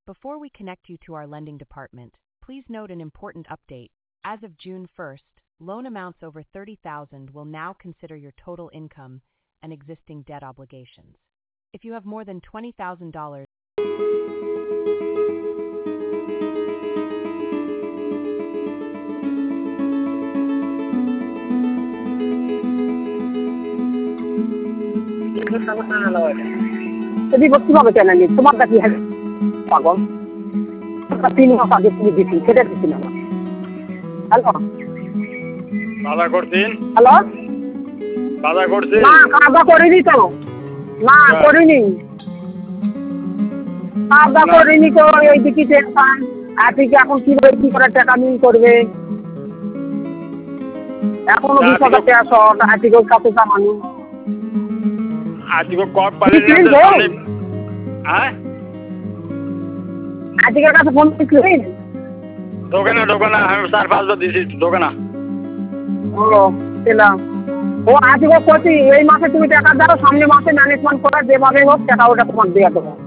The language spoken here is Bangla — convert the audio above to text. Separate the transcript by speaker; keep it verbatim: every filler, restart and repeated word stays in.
Speaker 1: Before we connect you to our lending department, please note an important update. As of June first, loan amounts over thirty thousand dollars will now consider your total income and existing debt obligations. If you have more than twenty thousand dollars,
Speaker 2: কিভাবে কেন নি তোমার কাছে পাগল তিন মাস আগে তুমি দিচ্ছি সেটা দিচ্ছি না হ্যালো
Speaker 3: কাদা করছেন
Speaker 2: হ্যালো
Speaker 3: কাদা করছেন
Speaker 2: না কাদা করিনি তো না করিনি কাদা করিনি তো এই দিকে টেনশন আজকে এখন কিভাবে কি করে টাকা নিয়ে করবে এখনো বিশ হাজার টাকা শর্ট আজকে কত টাকা
Speaker 3: আজকে কপ পারে হ্যাঁ
Speaker 2: আজকের কাছে ফোন করছিলেন
Speaker 3: দোকানে দোকানে আমি চার পাঁচবার দিয়েছি দোকানে
Speaker 2: ও পেলাম ও আজকে করছি এই মাসে তুমি টাকা দাও সামনে মাসে ম্যানেজমেন্ট করা যেভাবে হোক টাকা ওটা তোমার দেওয়া দেবো